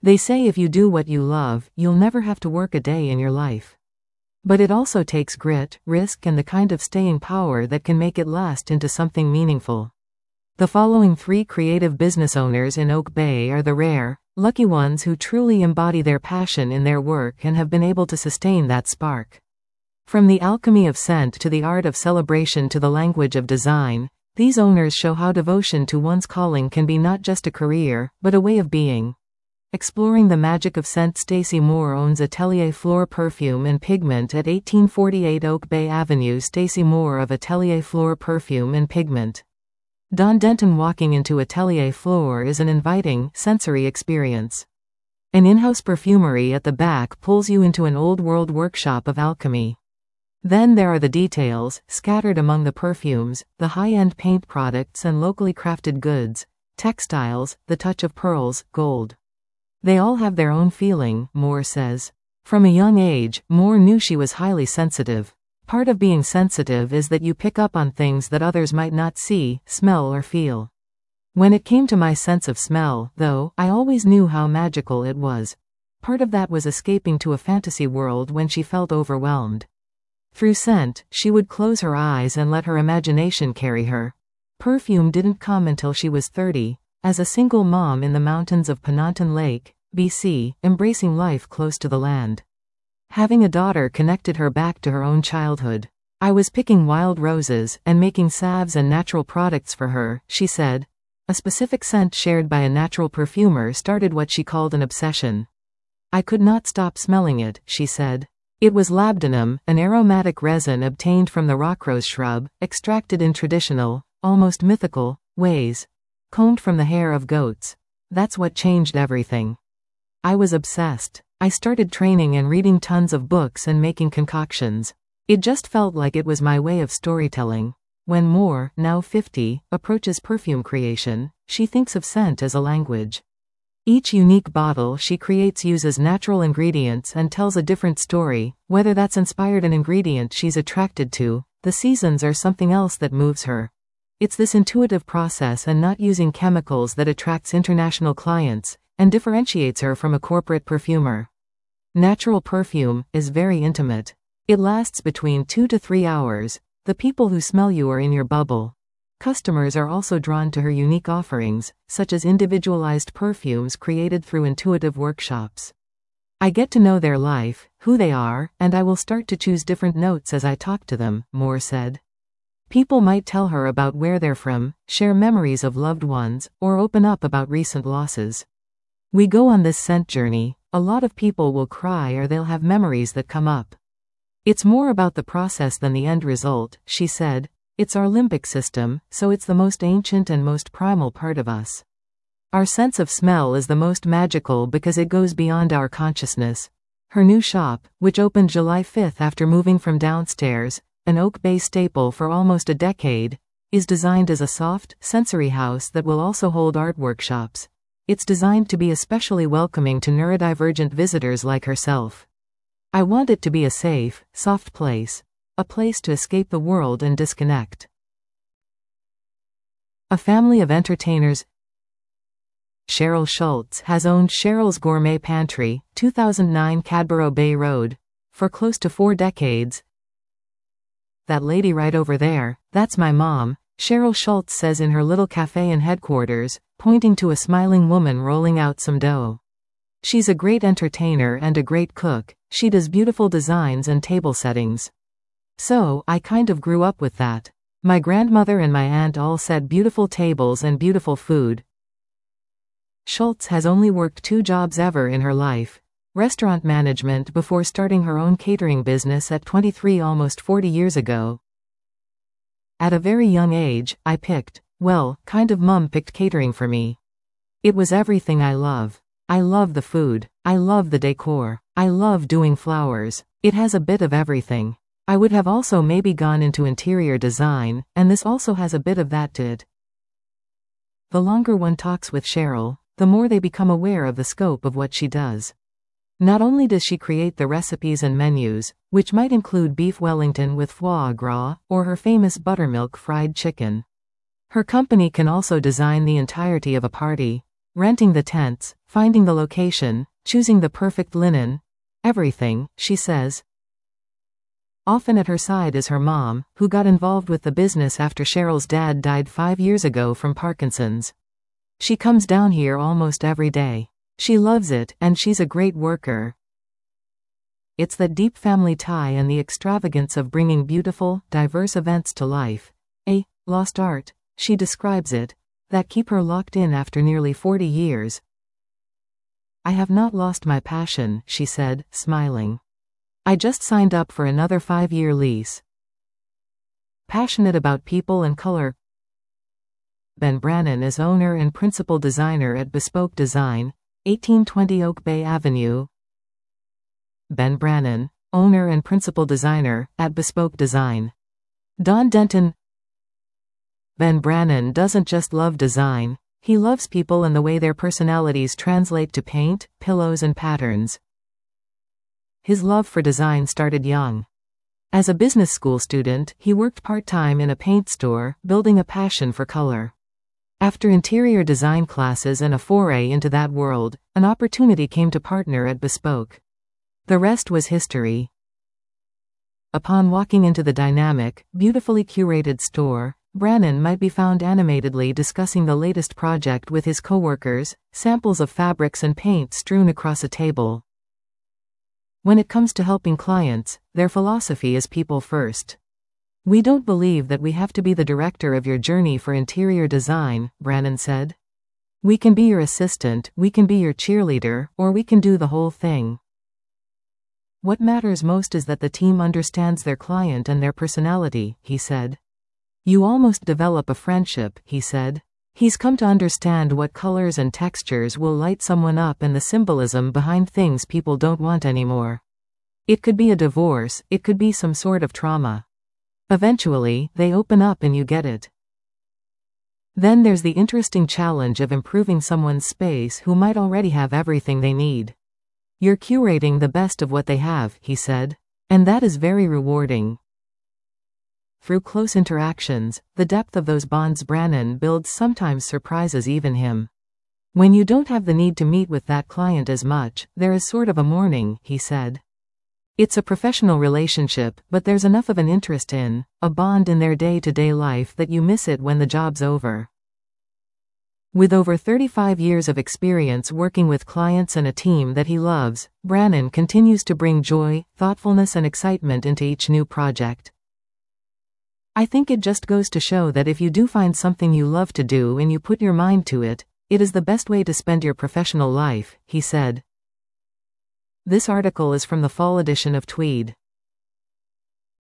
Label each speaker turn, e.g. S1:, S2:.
S1: They say if you do what you love, you'll never have to work a day in your life. But it also takes grit, risk, and the kind of staying power that can make it last into something meaningful. The following 3 creative business owners in Oak Bay are the rare, lucky ones who truly embody their passion in their work and have been able to sustain that spark. From the alchemy of scent to the art of celebration to the language of design, these owners show how devotion to one's calling can be not just a career, but a way of being. Exploring the magic of scent, Stacey Moore owns Atelier Fleur Perfume and Pigment at 1848 Oak Bay Avenue. Stacey Moore of Atelier Fleur Perfume and Pigment. Don Denton. Walking into Atelier Fleur is an inviting, sensory experience. An in-house perfumery at the back pulls you into an old-world workshop of alchemy. Then there are the details, scattered among the perfumes, the high-end paint products and locally crafted goods, textiles, the touch of pearls, gold. They all have their own feeling, Moore says. From a young age, Moore knew she was highly sensitive. Part of being sensitive is that you pick up on things that others might not see, smell or feel. When it came to my sense of smell, though, I always knew how magical it was. Part of that was escaping to a fantasy world when she felt overwhelmed. Through scent, she would close her eyes and let her imagination carry her. Perfume didn't come until she was 30, as a single mom in the mountains of Penanton Lake, BC, embracing life close to the land. Having a daughter connected her back to her own childhood. I was picking wild roses and making salves and natural products for her, she said. A specific scent shared by a natural perfumer started what she called an obsession. I could not stop smelling it, she said. It was labdanum, an aromatic resin obtained from the rockrose shrub, extracted in traditional, almost mythical, ways. Combed from the hair of goats. That's what changed everything. I was obsessed. I started training and reading tons of books and making concoctions. It just felt like it was my way of storytelling. When Moore, now 50, approaches perfume creation, she thinks of scent as a language. Each unique bottle she creates uses natural ingredients and tells a different story, whether that's inspired an ingredient she's attracted to, the seasons or something else that moves her. It's this intuitive process and not using chemicals that attracts international clients, and differentiates her from a corporate perfumer. Natural perfume is very intimate. It lasts between 2 to 3 hours. The people who smell you are in your bubble. Customers are also drawn to her unique offerings, such as individualized perfumes created through intuitive workshops. I get to know their life, who they are, and I will start to choose different notes as I talk to them, Moore said. People might tell her about where they're from, share memories of loved ones, or open up about recent losses. We go on this scent journey. A lot of people will cry or they'll have memories that come up. It's more about the process than the end result, she said. It's our limbic system, so it's the most ancient and most primal part of us. Our sense of smell is the most magical because it goes beyond our consciousness. Her new shop, which opened July 5 after moving from downstairs, an Oak Bay staple for almost a decade, is designed as a soft, sensory house that will also hold art workshops. It's designed to be especially welcoming to neurodivergent visitors like herself. I want it to be a safe, soft place. A place to escape the world and disconnect. A family of entertainers. Cheryl Schultz has owned Cheryl's Gourmet Pantry, 2009 Cadborough Bay Road, for close to 4 decades. That lady right over there, that's my mom, Cheryl Schultz says in her little cafe in headquarters, pointing to a smiling woman rolling out some dough. She's a great entertainer and a great cook. She does beautiful designs and table settings. So, I kind of grew up with that. My grandmother and my aunt all set beautiful tables and beautiful food. Schultz has only worked 2 jobs ever in her life. Restaurant management before starting her own catering business at 23 almost 40 years ago. At a very young age, I picked, Mum picked catering for me. It was everything I love. I love the food. I love the decor. I love doing flowers. It has a bit of everything. I would have also maybe gone into interior design, and this also has a bit of that to it. The longer one talks with Cheryl, the more they become aware of the scope of what she does. Not only does she create the recipes and menus, which might include beef Wellington with foie gras, or her famous buttermilk fried chicken. Her company can also design the entirety of a party. Renting the tents, finding the location, choosing the perfect linen. Everything, she says. Often at her side is her mom, who got involved with the business after Cheryl's dad died 5 years ago from Parkinson's. She comes down here almost every day. She loves it, and she's a great worker. It's that deep family tie and the extravagance of bringing beautiful, diverse events to life. A lost art, she describes it, that keep her locked in after nearly 40 years. I have not lost my passion, she said, smiling. I just signed up for another 5-year lease. Passionate about people and color. Ben Brannon is owner and principal designer at Bespoke Design, 1820 Oak Bay Avenue. Ben Brannon, owner and principal designer, at Bespoke Design. Don Denton. Ben Brannon doesn't just love design, he loves people and the way their personalities translate to paint, pillows and patterns. His love for design started young. As a business school student, he worked part-time in a paint store, building a passion for color. After interior design classes and a foray into that world, an opportunity came to partner at Bespoke. The rest was history. Upon walking into the dynamic, beautifully curated store, Brannon might be found animatedly discussing the latest project with his coworkers, samples of fabrics and paint strewn across a table. When it comes to helping clients, their philosophy is people first. We don't believe that we have to be the director of your journey for interior design, Brannon said. We can be your assistant, we can be your cheerleader, or we can do the whole thing. What matters most is that the team understands their client and their personality, he said. You almost develop a friendship, he said. He's come to understand what colors and textures will light someone up and the symbolism behind things people don't want anymore. It could be a divorce, it could be some sort of trauma. Eventually, they open up and you get it. Then there's the interesting challenge of improving someone's space who might already have everything they need. You're curating the best of what they have, he said. And that is very rewarding. Through close interactions, the depth of those bonds Brannon builds sometimes surprises even him. When you don't have the need to meet with that client as much, there is sort of a mourning, he said. It's a professional relationship, but there's enough of an interest in, a bond in their day-to-day life that you miss it when the job's over. With over 35 years of experience working with clients and a team that he loves, Brannon continues to bring joy, thoughtfulness and excitement into each new project. I think it just goes to show that if you do find something you love to do and you put your mind to it, it is the best way to spend your professional life, he said. This article is from the fall edition of Tweed.